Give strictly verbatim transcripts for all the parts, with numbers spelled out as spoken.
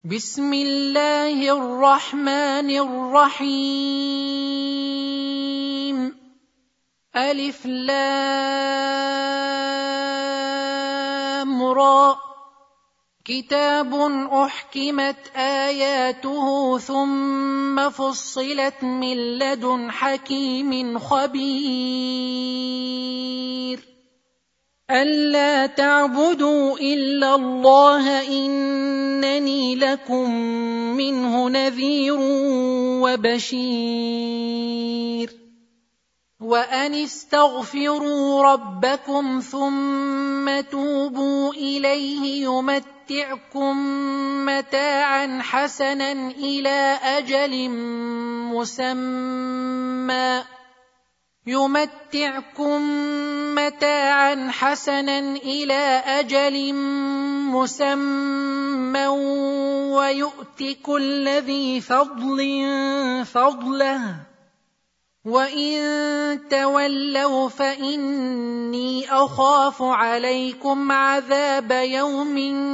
بسم الله الرحمن الرحيم ألف لام را كتاب أحكمت آياته ثم فصلت من لدن حكيم خبير ألا تعبدوا إلا الله إنني لكم منه نذير وبشير وأن استغفروا ربكم ثم توبوا إليه يمتعكم متاعا حسنا إلى أجل مسمى يمتعكم متاعا حسنا إلى أجل مسمى ويؤت كل ذي فضل فضله وإن تولوا فإني أخاف عليكم عذاب يوم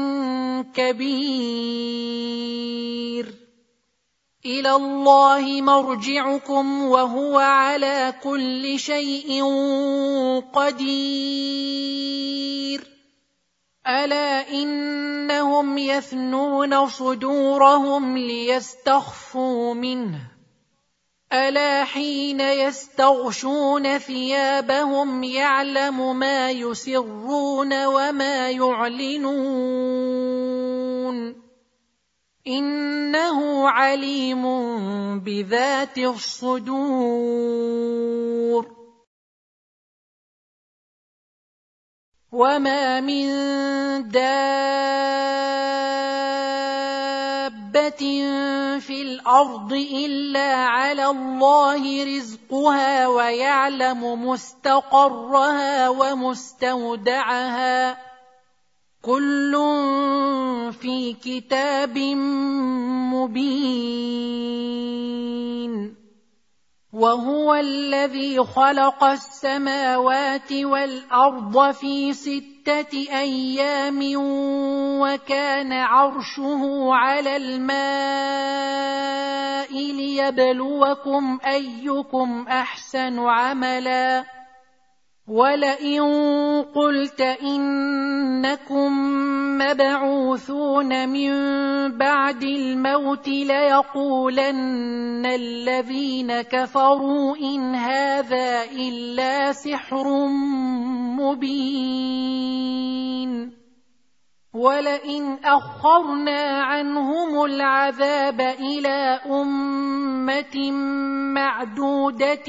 كبير إلى الله مرجعكم وهو على كل شيء قدير ألا إنهم يثنون صدورهم ليستخفوا منه ألا حين يستغشون ثيابهم يعلم ما يسرون وما يعلنون إنه عليم بذات الصدور وما من دابة في الأرض إلا على الله رزقها ويعلم مستقرها ومستودعها كل في كتاب مبين وهو الذي خلق السماوات والأرض في ستة أيام وكان عرشه على الماء ليبلوكم أيكم أحسن عملا ولئن قلت إنكم مبعوثون من بعد الموت ليقولن الذين كفروا إن هذا إلا سحر مبين ولئن أخرنا عنهم العذاب إلى أمة معدودة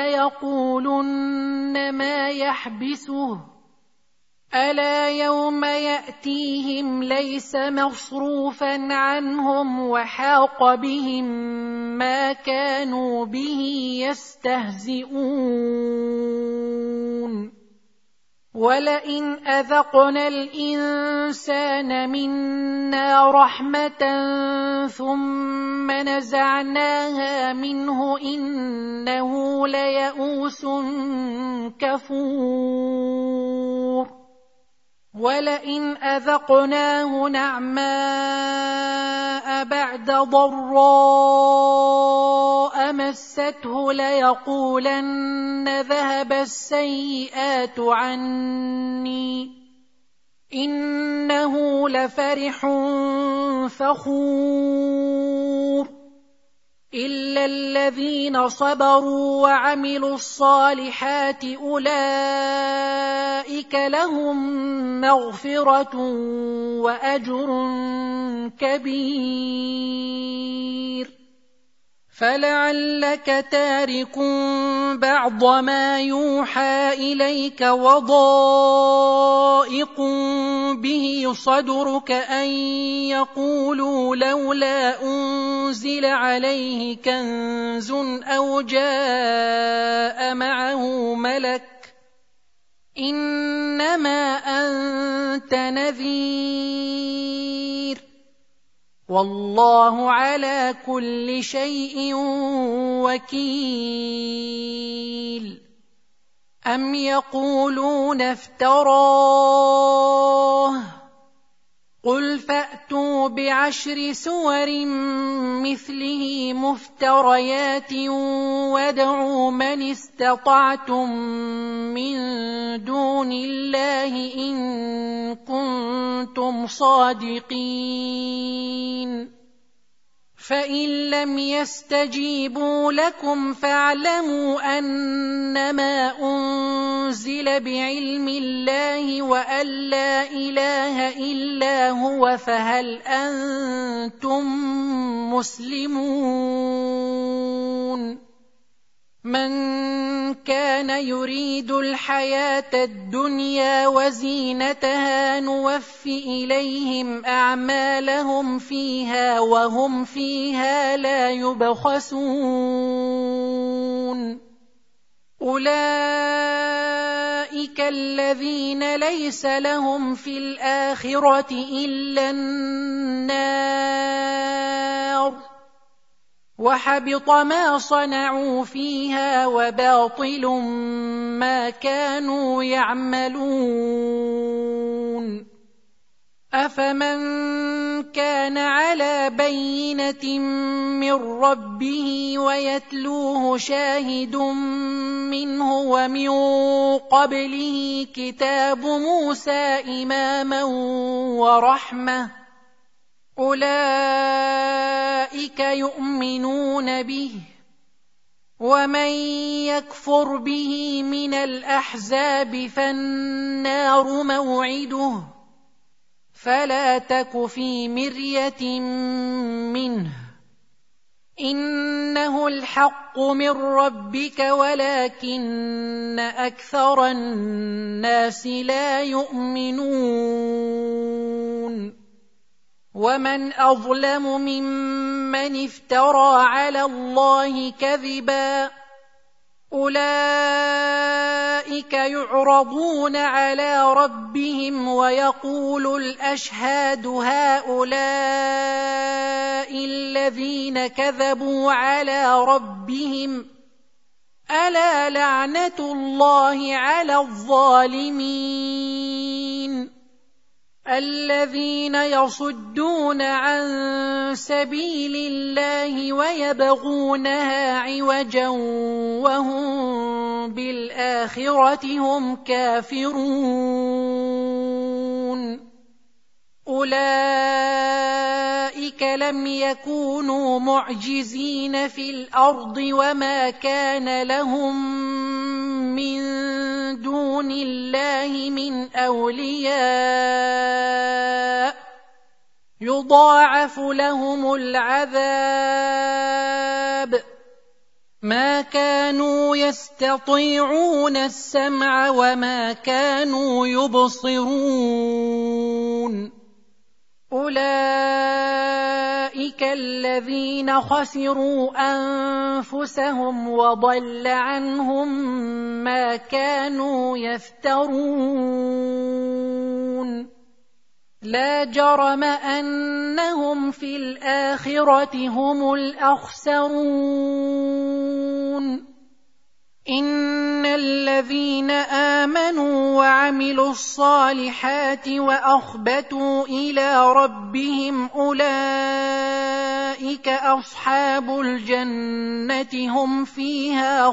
ليقولن ما يحبسه ألا يوم يأتيهم ليس مصروفا عنهم وحاق بهم ما كانوا به يستهزئون ولئن أذقنا الإنسان منا رحمة ثم نزعناها منه إنه ليئوس كفور ولئن أذقناه نعماء بعد ضراء مسته ليقولن ذهب السيئات عني إنه لفرح فخور إلا الذين صبروا وعملوا الصالحات أولئك لهم مغفرة وأجر كبير فلعلك تارك بعض ما يوحى إليك وضائق به صدرك أن يقولوا لولا أنزل عليه كنز أو جاء معه ملك إنما أنت نذير والله على كل شيء وكيل أم يقولون افتراه قل فأتوا بعشر سور مثله مفتريات وادعوا من استطعتم من دون الله إن كنتم صادقين فإن لم يستجيبوا لكم فاعلموا أنما أنزل بعلم الله وأن لا إله إلا هو فهل أنتم مسلمون من كان يريد الحياة الدنيا وزينتها نوف إليهم أعمالهم فيها وهم فيها لا يبخسون أولئك الذين ليس لهم في الآخرة إلا النار وحبط ما صنعوا فيها وباطل ما كانوا يعملون أفمن كان على بينة من ربه ويتلوه شاهد منه ومن قبله كتاب موسى إماما ورحمة أولئك يؤمنون به ومن يكفر به من الأحزاب فالنار موعده فلا تك في مرية منه إنه الحق من ربك ولكن أكثر الناس لا يؤمنون ومن أظلم ممن افترى على الله كذبا أولئك يعرضون على ربهم ويقول الأشهاد هؤلاء الذين كذبوا على ربهم ألا لعنة الله على الظالمين الذين يصدون عن سبيل الله ويبغونها عوجا وهم بالآخرة هم كافرون أولئك لم يكونوا معجزين في الأرض وما كان لهم من دون الله من أولياء يضاعف لهم العذاب ما كانوا يستطيعون السمع وما كانوا يبصرون أولئك الذين خسروا أنفسهم وضل عنهم ما كانوا يفترون لا جرم أنهم في الآخرة هم الأخسرون إن الذين آمنوا وعملوا الصالحات وأخبتوا إلى ربهم أولئك أصحاب الجنة هم فيها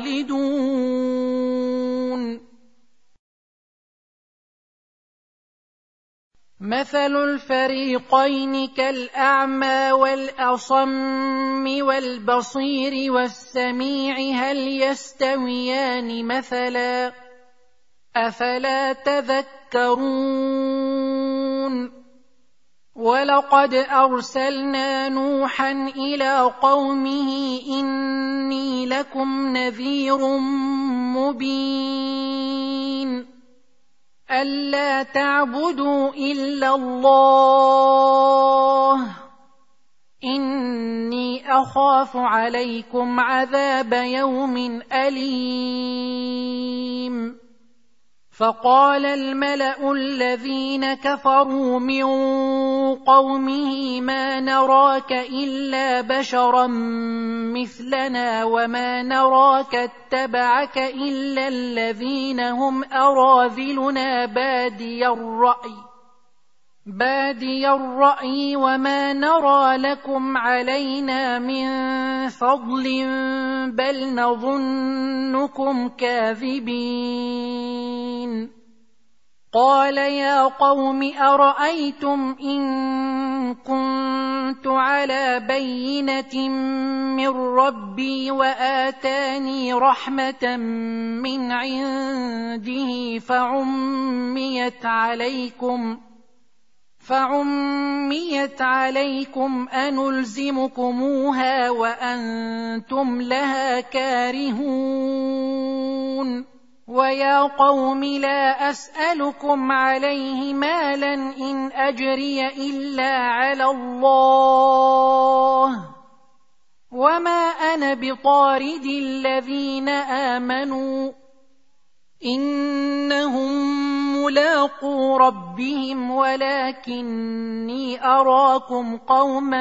خالدون مثل الفريقين كالأعمى والأصم والبصير والسميع هل يستويان مثلا أفلا تذكرون ولقد أرسلنا نوحا إلى قومه إني لكم نذير مبين ألا تعبدوا إلا الله إني أخاف عليكم عذاب يوم أليم فقال الملأ الذين كفروا من قومه ما نراك إلا بشرا مثلنا وما نراك اتبعك إلا الذين هم أراذلنا بادي الرأي بادي الرأي وما نرى لكم علينا من فضل بل نظنكم كاذبين. قال يا قوم أرأيتم إن كنت على بينة من ربي وآتاني رحمة من عنده فعميت عليكم فعميت عليكم أنلزمكموها وأنتم لها كارهون. ويا قوم لا أسألكم عليه مالا إن أجري إلا على الله وما أنا بطارد الذين آمنوا إنهم ملاقو ربهم ولكني أراكم قوما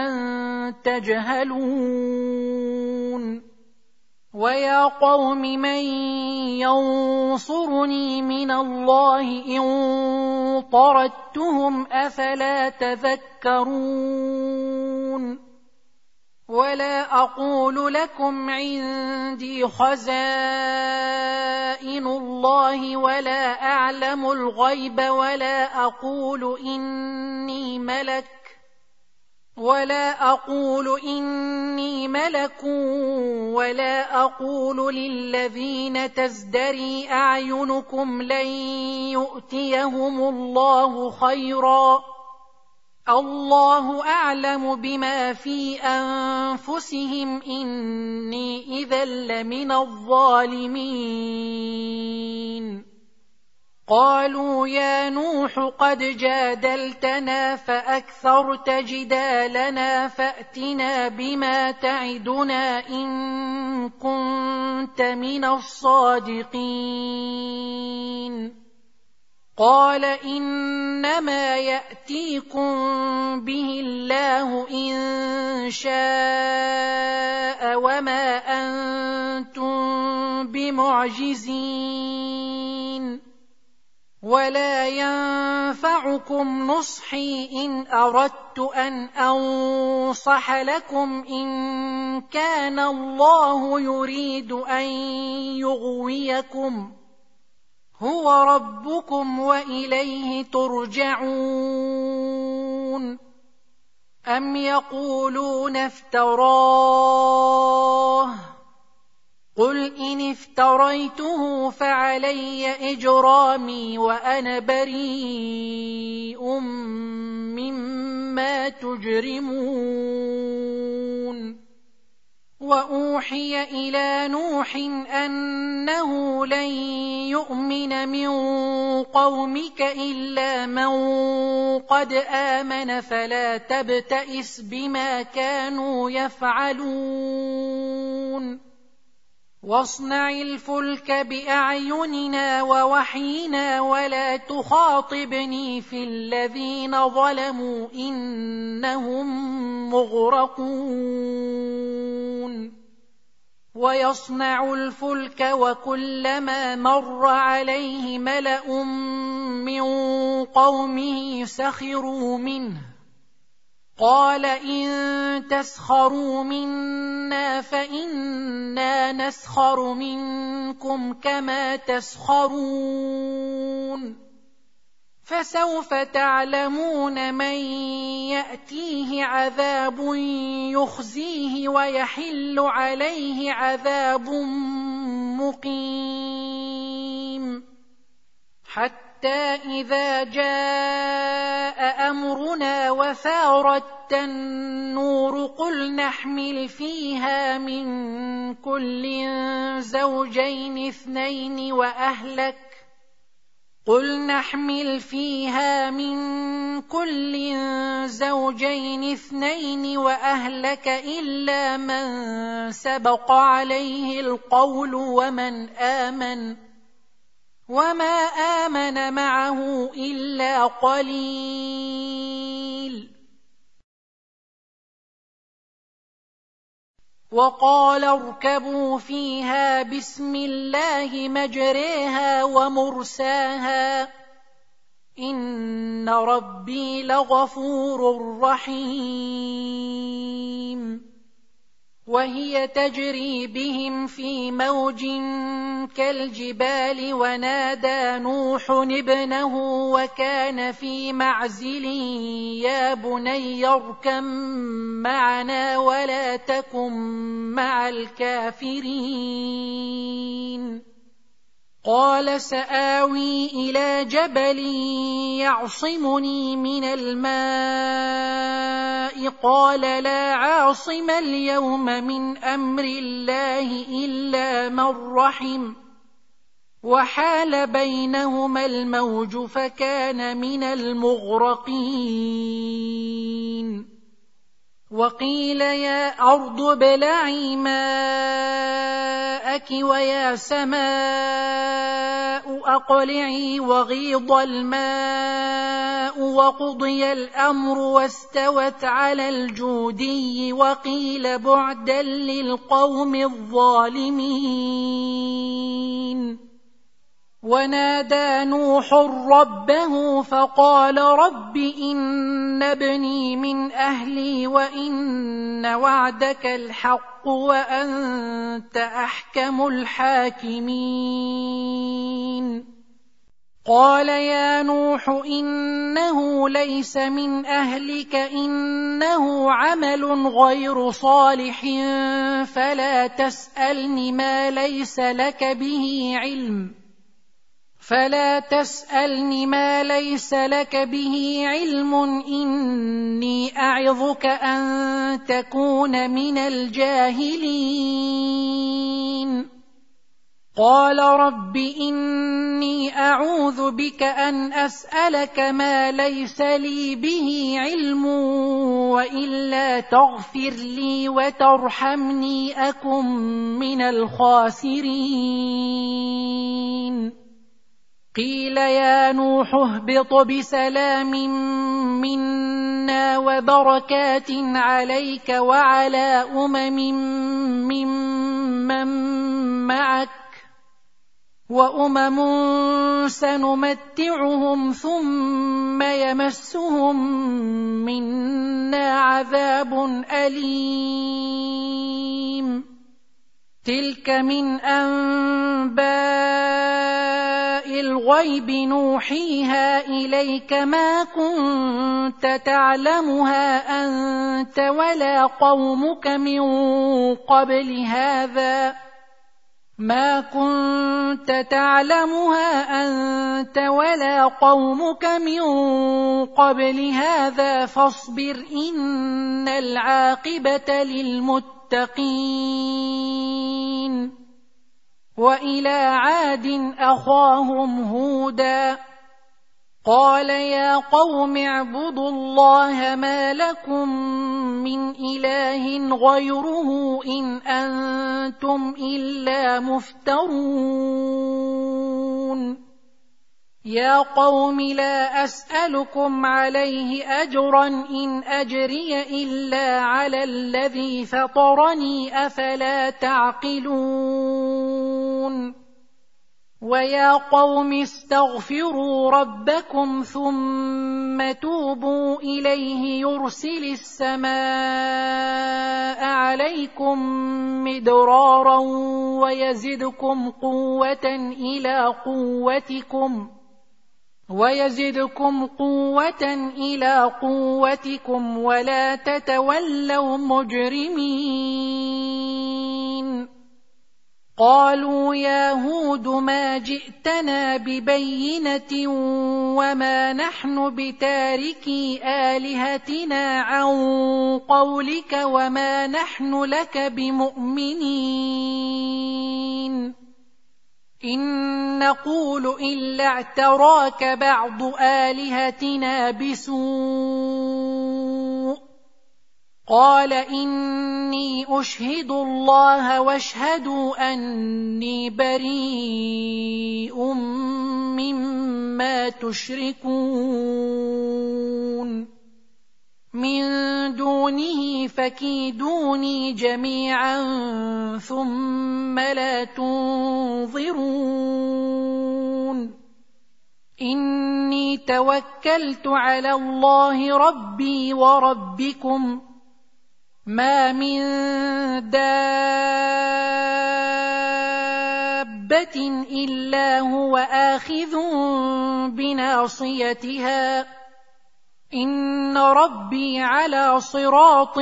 تجهلون. ويا قوم من ينصرني من الله إن طردتهم أفلا تذكرون. ولا أقول لكم عندي خزائن الله ولا أعلم الغيب ولا أقول إني ملك ولا أقول إني ملك ولا أقول للذين تزدري أعينكم لن يؤتيهم الله خيرا الله أعلم بما في أنفسهم إني إذا لمن الظالمين. قالوا يا نوح قد جادلتنا فأكثرت جدالنا فأتنا بما تعدنا إن كنت من الصادقين. قال إنما يأتيكم به الله إن شاء وما أنتم بمعجزين ولا ينفعكم نصحي إن أردت أن أنصح لكم إن كان الله يريد أن يغويكم هو ربكم وإليه ترجعون. أم يقولون افتراه قل إن افتريته فعلي إجرامي وأنا بريء مما تجرمون. وأوحي إلى نوح أنه لن يؤمن من قومك إلا من قد آمن فلا تبتئس بما كانوا يفعلون. واصنع الفلك بأعيننا ووحينا ولا تخاطبني في الذين ظلموا إنهم مغرقون. ويصنع الفلك وكلما مر عليه ملأ من قومه سخروا منه قال إن تسخروا منا فإنا نسخر منكم كما تسخرون. فسوف تعلمون من يأتيه عذاب يخزيه ويحل عليه عذاب مقيم. حتى إذا جاء أمرنا وفارت النور قل نحمل فيها من كل زوجين اثنين وأهلك قل نحمل فيها من كل زوجين اثنين وأهلك إلا من سبق عليه القول ومن آمن وما آمن معه إلا قليل. وقال اركبوا فيها بسم الله مجريها ومرساها إن ربي لغفور رحيم وهي تجري بهم في موج كالجبال ونادى نوح ابنه وكان في معزل يا بني اركب معنا ولا تكن مع الكافرين قال سآوي إلى جبل يعصمني من الماء قال لا عاصم اليوم من أمر الله إلا من رحم وحال بينهما الموج فكان من المغرقين وقيل يا أرض ابلعي ماءك ويا سماء أقلعي وغيض الماء وقضي الأمر واستوت على الجودي وقيل بعدا للقوم الظالمين ونادى نوح ربه فقال رب إن ابني من أهلي وإن وعدك الحق وأنت أحكم الحاكمين قال يا نوح إنه ليس من أهلك إنه عمل غير صالح فلا تسألني ما ليس لك به علم فلا تسألني ما ليس لك به علم إني أعظك أن تكون من الجاهلين قال رب إني أعوذ بك أن أسألك ما ليس لي به علم وإلا تغفر لي وترحمني أكن من الخاسرين قيل يا نوح اهبط بسلام منا وبركات عليك وعلى أمم ممن معك وأمم سنمتعهم ثم يمسهم منا عذاب أليم تلك من أنباء الغيب نوحيها إليك ما كنت تعلمها أنت ولا قومك من قبل هذا ما كنت تعلمها أنت ولا قومك من قبل هذا فاصبر إن العاقبة للمتقين وإلى عاد أخاهم هودا قال يا قوم اعبدوا الله ما لكم من إله غيره إن أنتم إلا مفترون يا قوم لا أسألكم عليه أجرا إن أجري إلا على الذي فطرني أفلا تعقلون ويا قوم استغفروا ربكم ثم توبوا إليه يرسل السماء عليكم مدرارا ويزدكم قوة إلى قوتكم ويزدكم قوة إلى قوتكم ولا تتولوا مجرمين قالوا يا هود ما جئتنا ببينة وما نحن بتاركي آلهتنا عن قولك وما نحن لك بمؤمنين إن نقول إلا اعتراك بعض آلهتنا بسوء قال إني أشهد الله واشهدوا أني بريء مما تشركون من دونه فكيدوني جميعا ثم لا تنظرون إني توكلت على الله ربي وربكم ما من دابة إلا هو آخذ بناصيتها إن ربي على صراط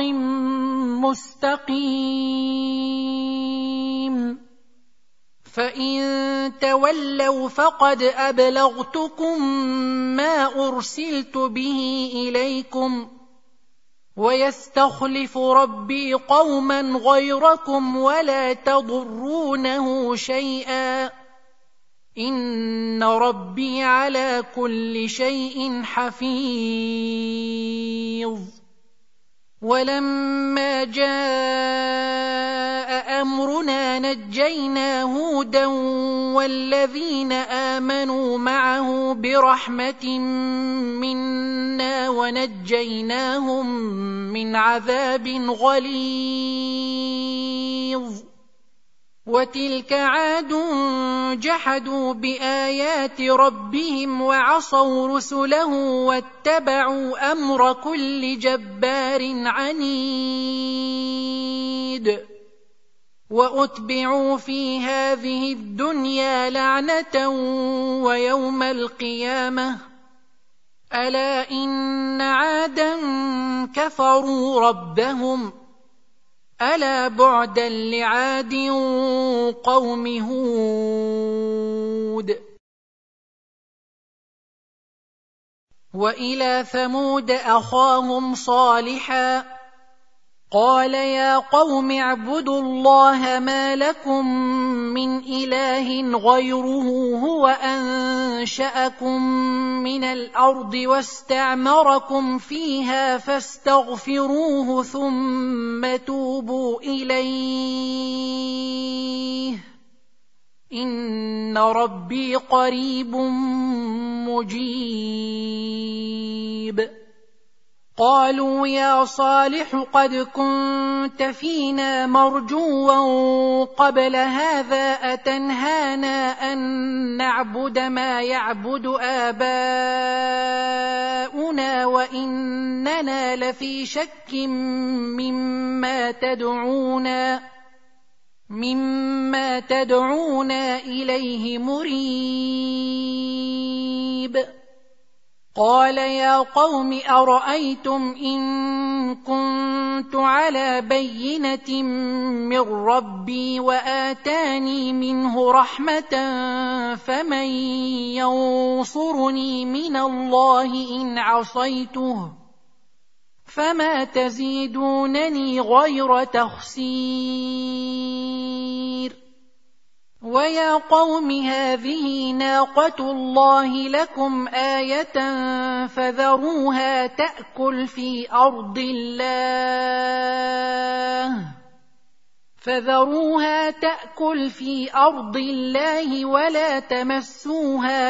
مستقيم فإن تولوا فقد أبلغتكم ما أرسلت به إليكم ويستخلف ربي قوما غيركم ولا تضرونه شيئا إن ربي على كل شيء حفيظ ولما جاء أمرنا نجينا هودا والذين آمنوا معه برحمة منا ونجيناهم من عذاب غليظ وتلك عاد جحدوا بآيات ربهم وعصوا رسله واتبعوا أمر كل جبار عنيد وأتبعوا في هذه الدنيا لعنة ويوم القيامة ألا إن عادا كفروا ربهم ألا بعدا لعاد قوم هود وإلى ثمود أخاهم صالحا قال يا قوم اعبدوا الله ما لكم من إله غيره هو أنشأكم من الأرض واستعمركم فيها فاستغفروه ثم توبوا إليه إن ربي قريب مجيب قالوا يا صالح قد كنت فينا مرجوا قبل هذا أتنهانا أن نعبد ما يعبد آباؤنا وإننا لفي شك مما تدعونا مما تدعونا إليه مريب قال يا قوم أرأيتم إن كنت على بينة من ربي وآتاني منه رحمة فمن ينصرني من الله إن عصيته فما تزيدونني غير تخسير ويا قوم هذه ناقة الله لكم آية فذروها تأكل في أرض الله فذروها تأكل في أرض الله ولا تمسوها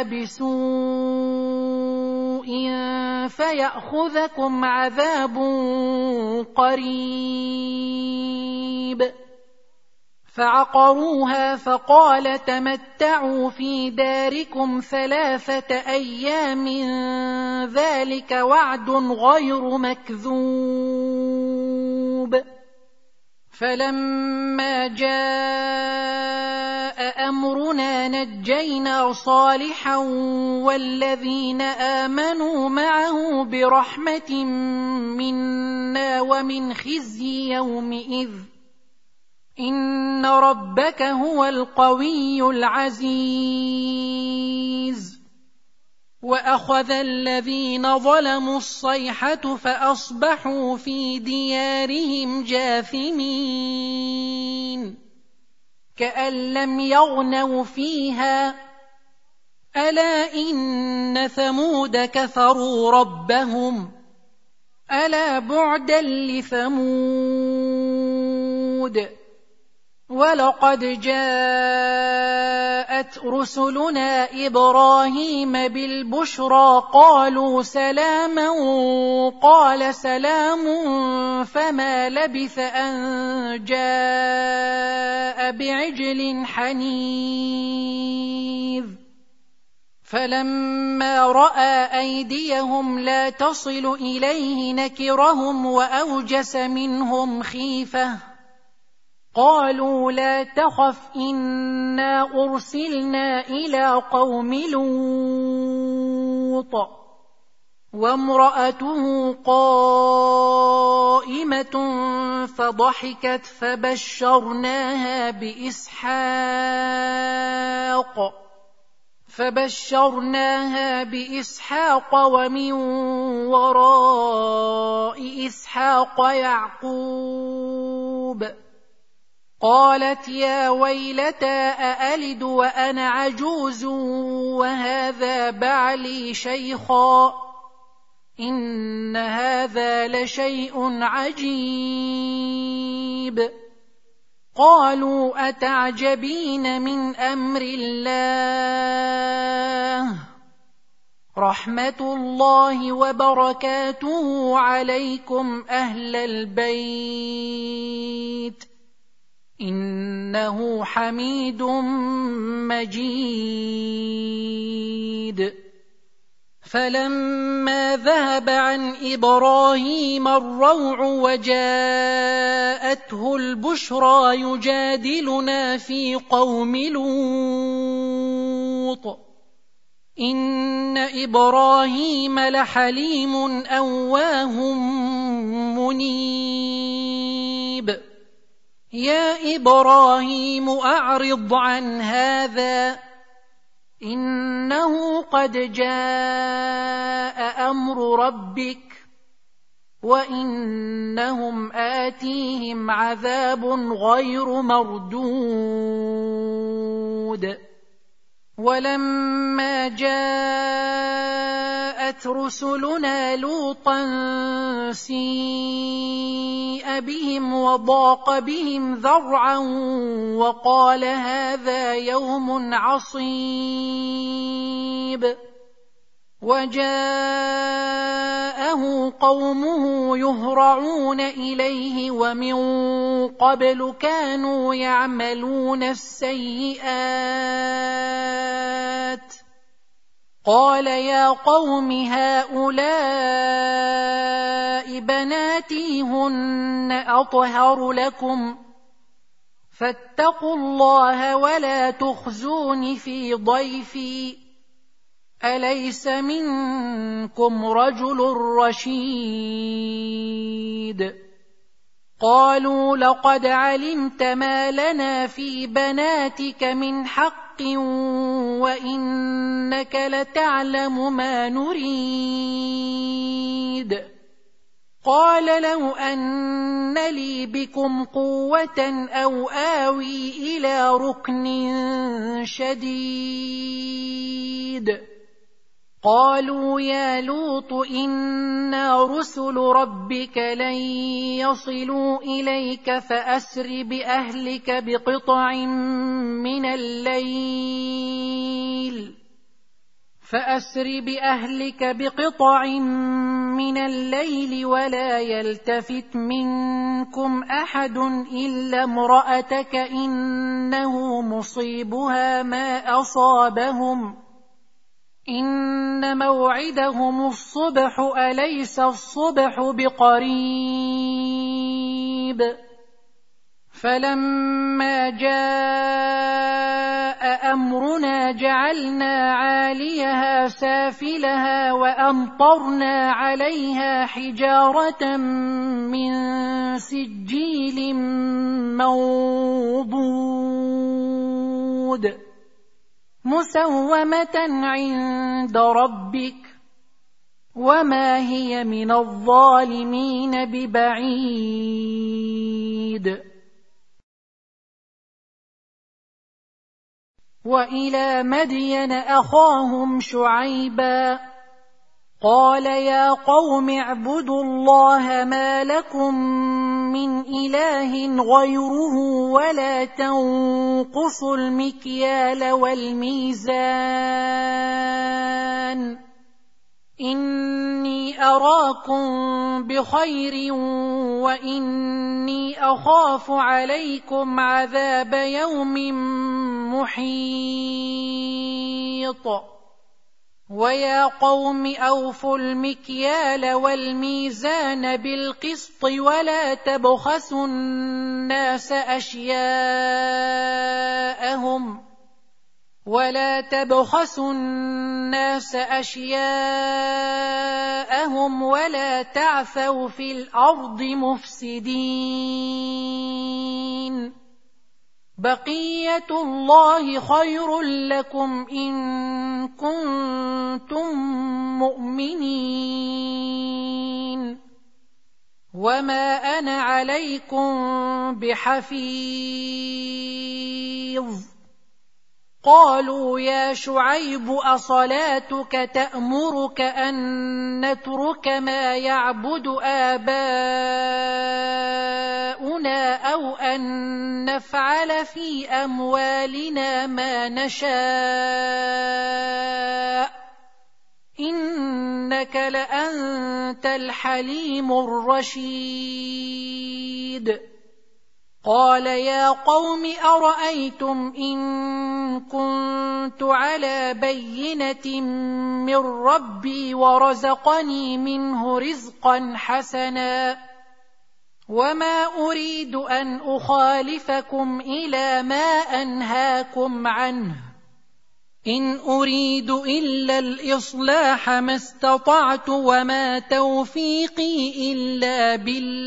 بسوء فيأخذكم عذاب قريب فعقروها فقال تمتعوا في داركم ثلاثة أيام ذلك وعد غير مكذوب فلما جاء أمرنا نجينا صالحا والذين آمنوا معه برحمة منا ومن خزي يومئذ إن ربك هو القوي العزيز وأخذ الذين ظلموا الصيحة فأصبحوا في ديارهم جاثمين كأن لم يغنوا فيها ألا إن ثمود كفروا ربهم ألا بعدا لثمود ولقد جاءت رسلنا إبراهيم بالبشرى قالوا سلاما قال سلام فما لبث أن جاء بعجل حنيذ فلما رأى أيديهم لا تصل إليه نكرهم وأوجس منهم خيفة قالوا لا تخف إنا أرسلنا إلى قوم لوط وامرأته قائمة فضحكت فبشرناها بإسحاق فبشرناها بإسحاق ومن وراء إسحاق يعقوب قالت يا ويلتى أألد وأنا عجوز وهذا بعلي شيخا إن هذا لشيء عجيب قالوا أتعجبين من أمر الله رحمة الله وبركاته عليكم أهل البيت إنه حميد مجيد فلما ذهب عن إبراهيم الروع وجاءته البشرى يجادلنا في قوم لوط إن إبراهيم لحليم أواه منيب يا إبراهيم أعرض عن هذا إنه قد جاء أمر ربك وإنهم آتيهم عذاب غير مردود ولما جاءت رسلنا لوطا سيء بهم وضاق بهم ذرعا وقال هذا يوم عصيب وجاءه قومه يهرعون إليه ومن قبل كانوا يعملون السيئات قال يا قوم هؤلاء بناتي هن أطهر لكم فاتقوا الله ولا تخزون في ضيفي أليس منكم رجل رشيد قالوا لقد علمت ما لنا في بناتك من حق وإنك لتعلم ما نريد قال لو أن لي بكم قوة أو آوي إلى ركن شديد قالوا يا لوط إنا رسل ربك لن يصلوا إليك فأسر بأهلك بقطع من الليل فأسر بأهلك بقطع من الليل ولا يلتفت منكم أحد إلا امرأتك إنه مصيبها ما أصابهم إن موعدهم الصبح أليس الصبح بقريب فلما جاء أمرنا جعلنا عاليها سافلها وأمطرنا عليها حجارة من سجيل منضود مسومة عند ربك وما هي من الظالمين ببعيد وإلى مدين أخاهم شعيبا قال يا قوم اعبدوا الله ما لكم من إله غيره ولا تنقصوا المكيال والميزان إني أراكم بخير وإني أخاف عليكم عذاب يوم محيط ويا قوم أوفوا المكيال والميزان بالقسط ولا تبخسوا الناس أشياءهم ولا تبخسوا الناس أشياءهم ولا تعثوا في الأرض مفسدين بقية الله خير لكم إن كنتم مؤمنين وما أنا عليكم بحفيظ قالوا يا شعيب أصلاتك تأمرك أن نترك ما يعبد آباؤنا أو أن نفعل في أموالنا ما نشاء إنك لأنت الحليم الرشيد قال يا قوم أرأيتم إن كنت على بينة من ربي ورزقني منه رزقا حسنا وما أريد أن أخالفكم إلى ما أنهاكم عنه إن أريد إلا الإصلاح ما استطعت وما توفيقي إلا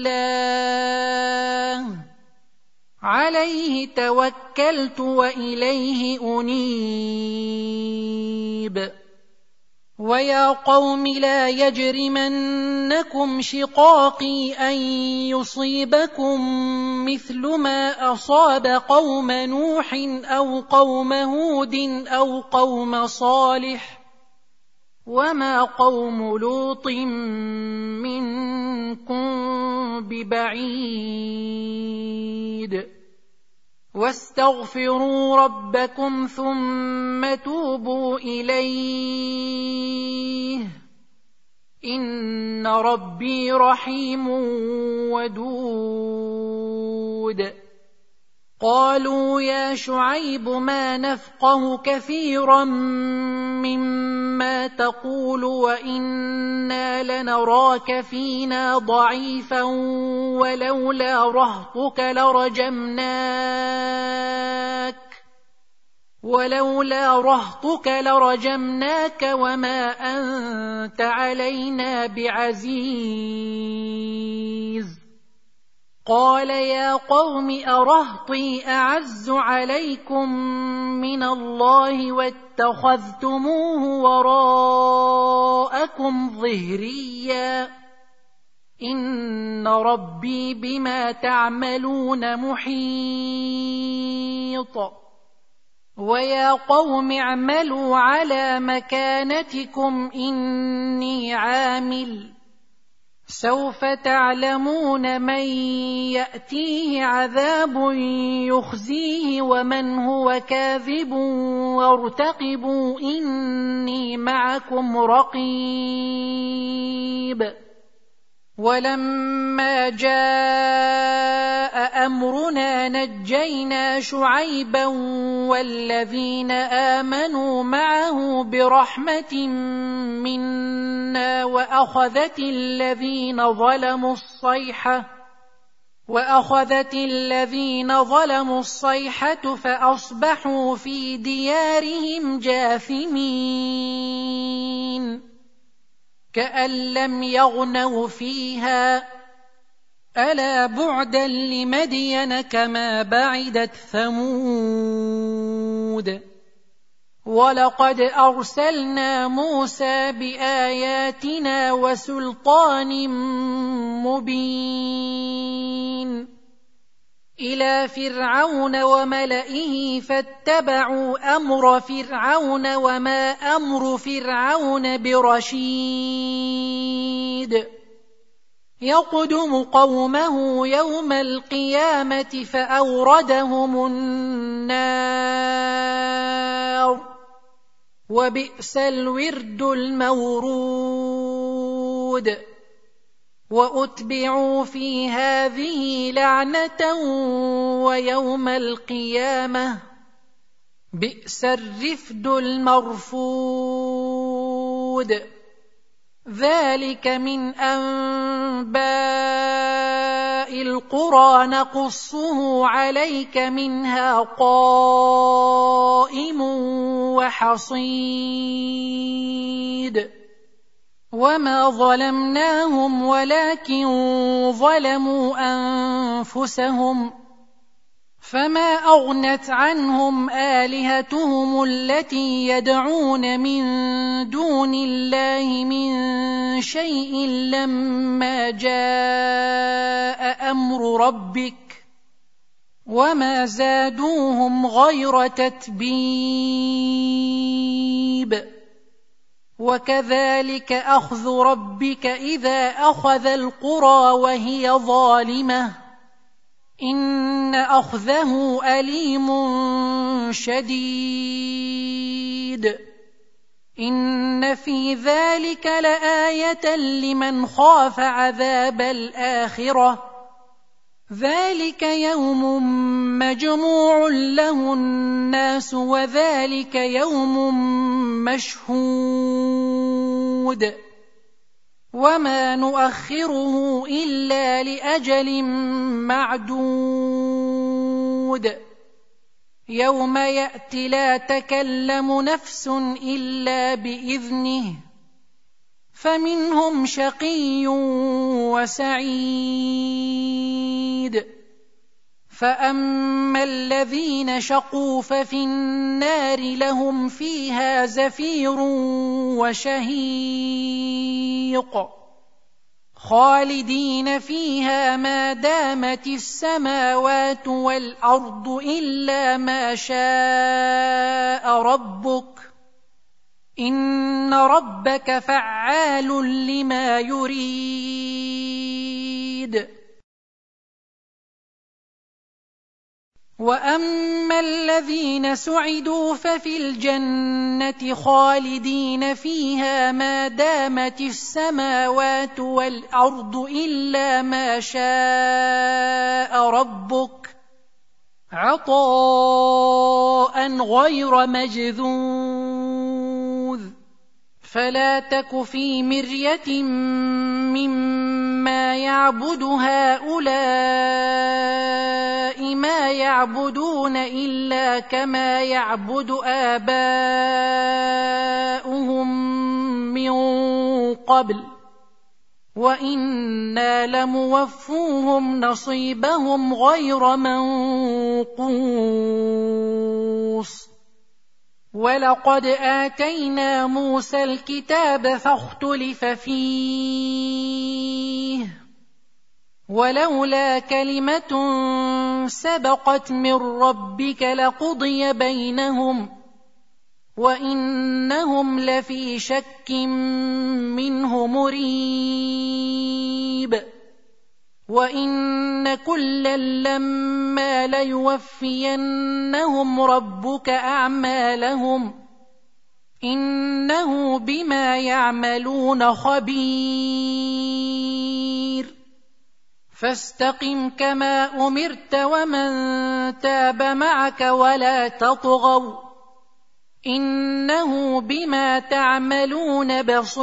بالله عليه توكلت وإليه أنيب ويا قوم لا يجرمنكم شقاقي أن يصيبكم مثل ما أصاب قوم نوح أو قوم هود أو قوم صالح وما قوم لوط منكم ببعيد واستغفروا ربكم ثم توبوا إليه إن ربي رحيم ودود قالوا يا شعيب ما نفقه كثيرا مما تقول وإنا لنراك فينا ضعيفا ولولا رهطك لرجمناك ولولا رهطك لرجمناك وما أنت علينا بعزيز قال يا قوم أرهطي أعز عليكم من الله واتخذتموه وراءكم ظهريا إن ربي بما تعملون محيط ويا قوم اعملوا على مكانتكم إني عامل سوف تعلمون من يأتيه عذاب يخزيه ومن هو كاذب وارتقبوا إني معكم رقيب ولما جاء أمرنا نجينا شعيبا والذين آمنوا معه برحمة منا وأخذت الذين ظلموا الصيحة وأخذت الذين ظلموا الصيحة فأصبحوا في ديارهم جاثمين كأن لم يغنوا فيها ألا بعدا لمدين كما بعدت ثمود ولقد أرسلنا موسى بآياتنا وسلطان مبين إلى فرعون وملئه فاتبعوا أمر فرعون وما أمر فرعون برشيد يقدم قومه يوم القيامة فأوردهم النار وبئس الورد المورود وأتبعوا في هذه لعنة ويوم القيامة بئس الرفد المرفود ذلك من أنباء القرى نقصه عليك منها قائم وحصيد وما ظلمناهم ولكن ظلموا أنفسهم فما أغنت عنهم آلهتهم التي يدعون من دون الله من شيء لما جاء أمر ربك وما زادوهم غير تتبيب وكذلك أخذ ربك إذا أخذ القرى وهي ظالمة إن أخذه أليم شديد إن في ذلك لآية لمن خاف عذاب الآخرة ذلك يوم مجموع له الناس وذلك يوم مشهود وما نؤخره إلا لأجل معدود يوم يأتي لا تكلم نفس إلا بإذنه فمنهم شقي وسعيد فأما الذين شقوا ففي النار لهم فيها زفير وشهيق خالدين فيها ما دامت السماوات والأرض إلا ما شاء ربك إن ربك فعال لما يريد وأما الذين سعدوا ففي الجنة خالدين فيها ما دامت السماوات والأرض إلا ما شاء ربك عطاء غير مجذوذ فلا تك في مرية مما يعبد هؤلاء ما يعبدون إلا كما يعبد آباؤهم من قبل وإنا لموفوهم نصيبهم غير منقوص ولقد آتينا موسى الكتاب فاختلف فيه ولولا كلمة سبقت من ربك لقضي بينهم وإنهم لفي شك منه مريب وإن كلا لما ليوفينهم ربك أعمالهم إنه بما يعملون خبير فاستقم كما أمرت ومن تاب معك ولا تطغوا إنه بما تعملون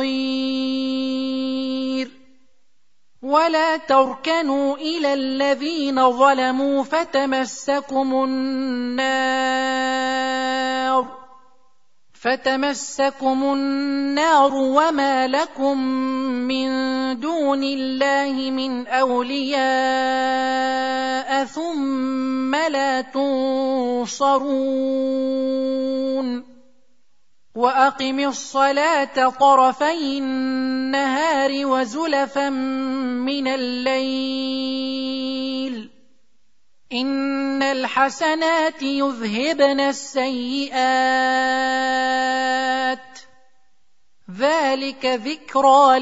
بصير ولا تركنوا إلى الذين ظلموا فتمسكم النار فتمسكم النار وما لكم من دون الله من أولياء ثم لا تنصرون وأقم الصلاة طرفي النهار وزلفا من الليل إن الحسنات يذهبن السيئات ذلك ذكرى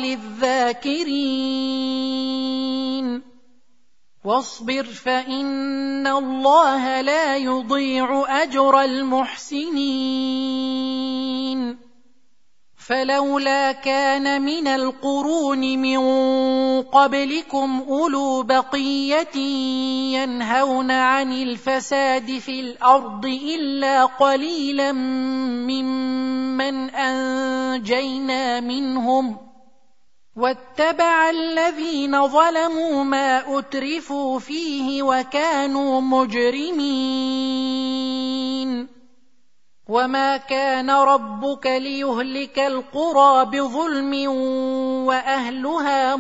للذاكرين واصبر فإن الله لا يضيع أجر المحسنين فلولا كان من القرون من قبلكم أولو بقية ينهون عن الفساد في الأرض إلا قليلا ممن أنجينا منهم واتبع الذين ظلموا ما أترفوا فيه وكانوا مجرمين وما كان ربك ليهلك القرى بظلم وأهلها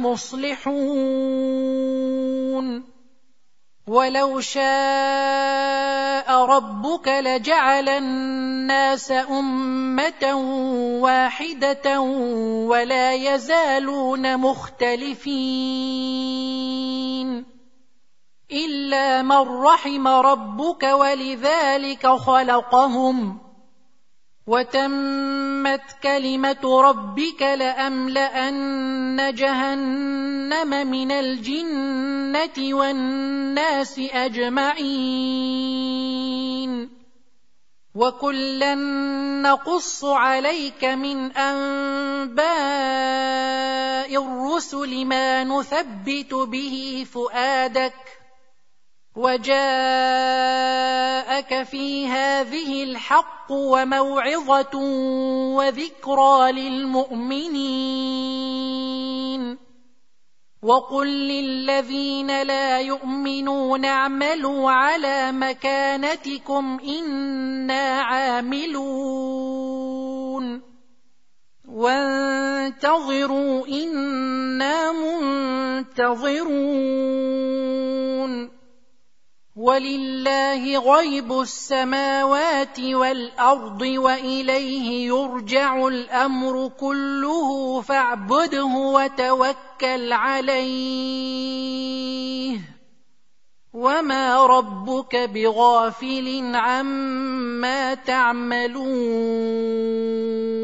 مصلحون ولو شاء ربك لجعل الناس أمة واحدة ولا يزالون مختلفين إلا من رحم ربك ولذلك خلقهم وتمت كلمة ربك لأملأن جهنم من الجنة والناس أجمعين وكلا نقص عليك من أنباء الرسل ما نثبت به فؤادك وجاءك في هذه الحق وموعظة وذكرى للمؤمنين وقل للذين لا يؤمنون اعملوا على مكانتكم إنا عاملون وانتظروا إنا منتظرون ولله غيب السماوات والأرض وإليه يرجع الأمر كله فاعبده وتوكل عليه وما ربك بغافل عما تعملون